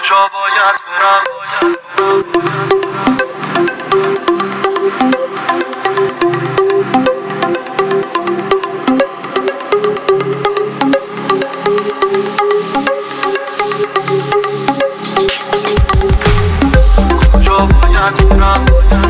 کجا باید برم؟ کجا باید برم؟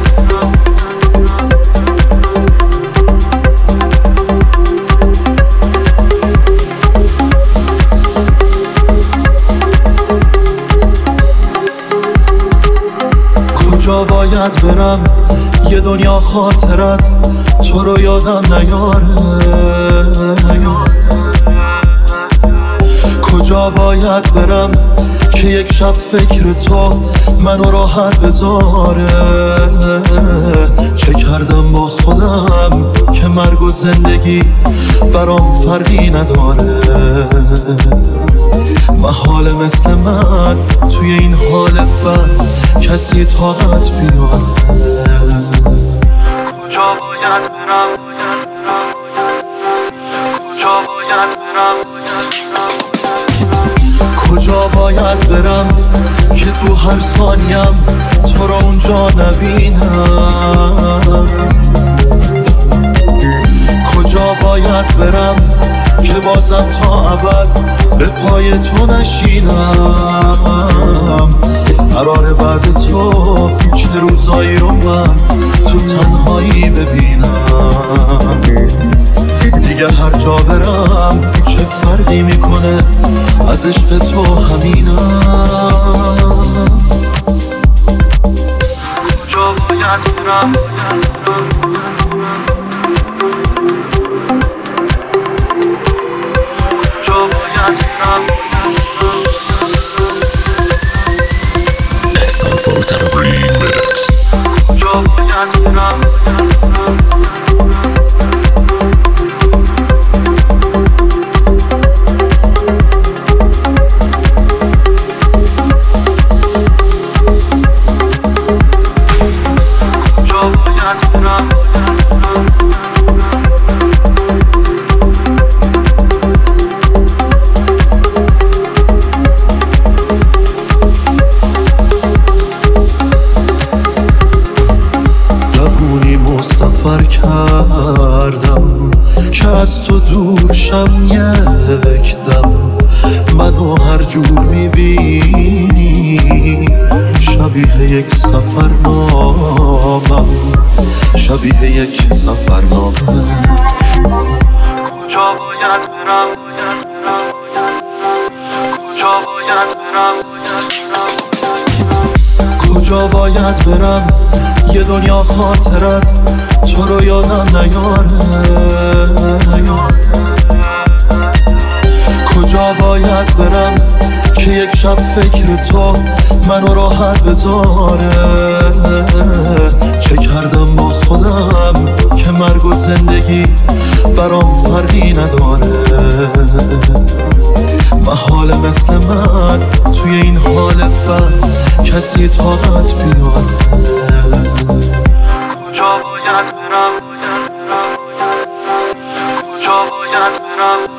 کجا باید برم؟ یه دنیا خاطرت تو رو یادم نیاره. کجا باید برم که یک شب فکر تو منو راحت بذاره. چه کردم با خودم که مرگ و زندگی برام فرقی نداره. محال مثل من توی این حال بد کسی طاقت بیاره. کجا باید برم؟ کجا باید برم؟ کجا باید برم که تو هر ثانیم تو رو اونجا نبینم؟ کجا باید برم که بازم تا ابد به پای تو نشینم؟ قرار بعد تو چه روزایی رو من تو تنهایی ببینم؟ دیگه هر جا برم چه فرقی میکنه، از عشق تو همینم. کجا باید برم؟ کجا باید برم؟ احسان فروتن ریمیکس. کجا باید برم؟ سفر کردم که از تو دور شم یک دم. منو هر جور میبینی شبیه یک سفرنامم، شبیه یک سفرنامه. کجا باید برم؟ کجا باید برم؟ کجا باید برم؟ یه دنیا خاطرت تو رو یادم نیاره. کجا باید برم که یک شب فکر تو منو راحت بذاره. چه کردم با خودم که مرگ و زندگی برام فرقی نداره. محال مثل من توی این حال بد کسی طاقت بیاره. کجا باید برم؟ کجا باید برم؟